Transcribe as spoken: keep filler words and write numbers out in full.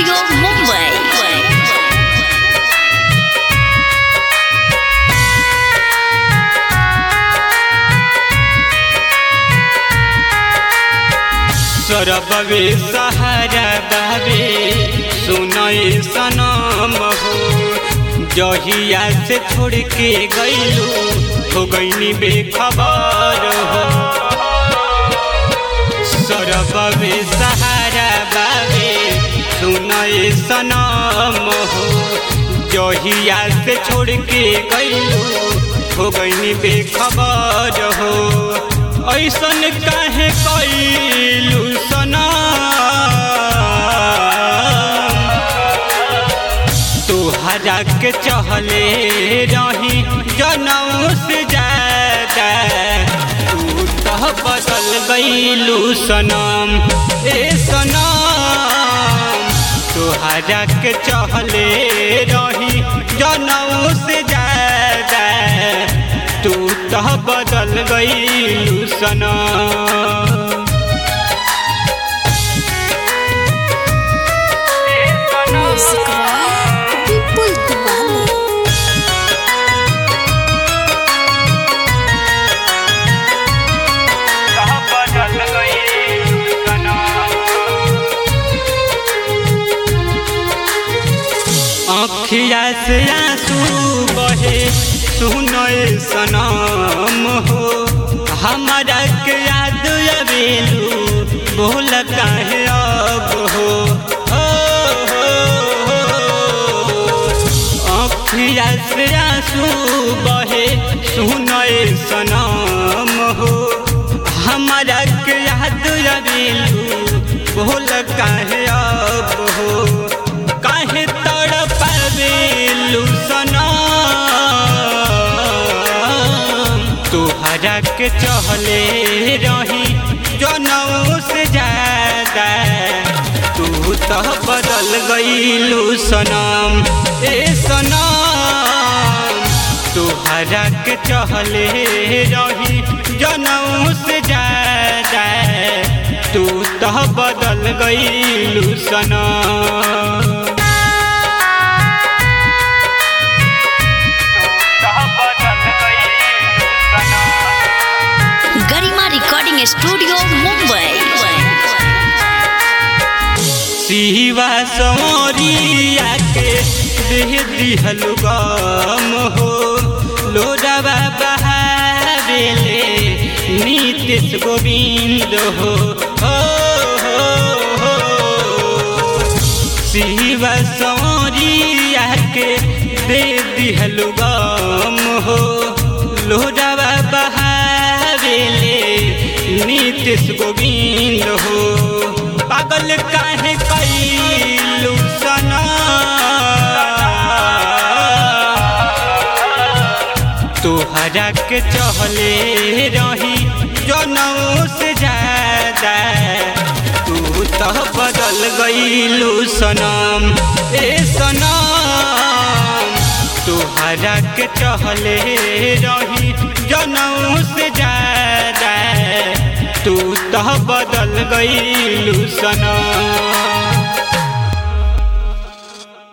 Studio Mumbai. सरबवे सहारा बाबे सुनई सनम हो, जहिया से छोड़ के गईलू हो गईनी बेखबर हो। सरबवे सहारा बाबे सुनई सनम हो, जहिया से छोड़ के गईलू हो गईनी बेखबर हो। ऐसन काहे कइलू सनम, तोहरा के चहले रही जनऊ से ज्यादा, तू तो बदल गइलू सनम। ए सनम तोहरा के चहले रही जनऊ से ज्यादा, तू तो बदल गईलू सनम। विपुल दीवानी अखिया से आंसू बहे सुनए सनम हो, हमारा के याद अबेलू बोल काहे अब हो। अखिया से आंसू बहे सुनए सनम हो, हमारा के याद अबेलू बोल काहे अब हो। काहे तड़पावेलू सनम, तोहरा के चहले रही जनऊ से ज्यादा, तू तो बदल गईलू सनम। ए सनम तोहरा के चहले रही जनऊ से ज्यादा, तू तो बदल गईलू सनम। Garima recording studio Mumbai. शिवा सौरिया के देह दिहलु गम हो, लोडवा बहावेले नीतीश गोविंद हो। शिवा सौरिया के देह दिहलु गम हो, लोडवा बहावेले नीतीश गोविंद हो। पागल काहे कइलू सनम, तोहरा के चहले रही जनऊ से ज्यादा, तू तो बदल गईलू सनम। ए सनम तोहरा के चहले रही जनऊ से ज्यादा, तू तो बदल गईलू सनम।